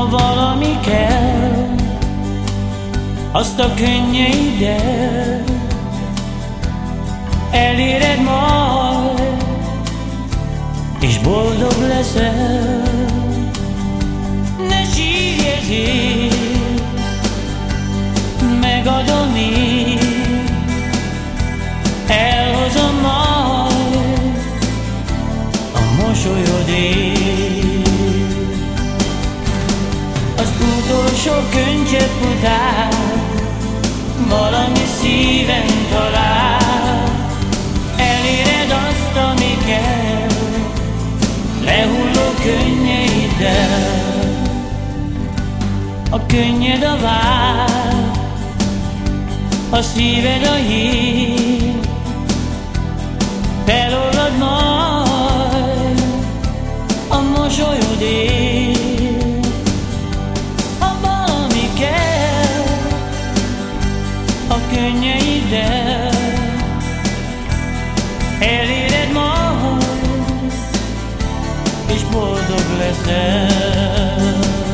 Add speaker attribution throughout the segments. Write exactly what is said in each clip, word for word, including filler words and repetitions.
Speaker 1: valami kell, azt a könnyeidet eléred majd, és boldog leszel. Ne sírj ezért, megadom én, elhozom majd a mosolyodért. Az utolsó könycsepp után valami szíven talál, eléred azt, ami kell, lehulló könnyeiddel. A könnyed a vár, a szíved a hír, felolvad majd a mosolyodért. Ha valami kell a könnyeiddel, eléred majd, és boldog leszel.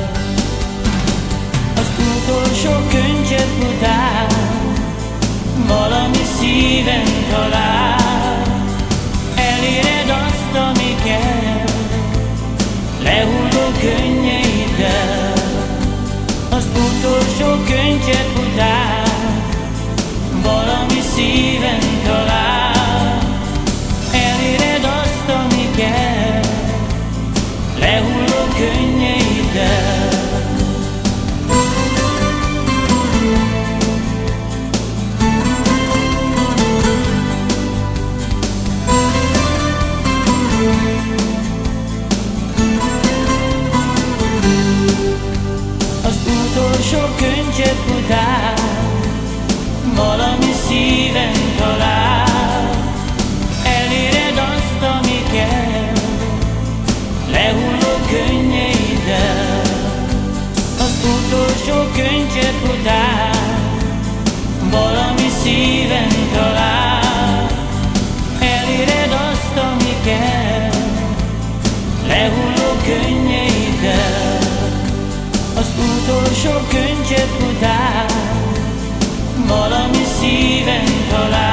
Speaker 1: Az utolsó könycsepp után valami szíven talál, eléred azt, ami kell, lehulló könnyeiddel. Az utolsó könycsepp után valami szíven talál, eléred azt, ami kell, lehulló könnyeiddel. Az utolsó könycsepp után valami szíven talál, eléred azt, ami kell, lehulló könnyeiddel. Az utolsó könycsepp után valami szíven talál, eléred azt, ami kell, lehulló könnyeiddel. Az utolsó könycsepp után valami szíven talál,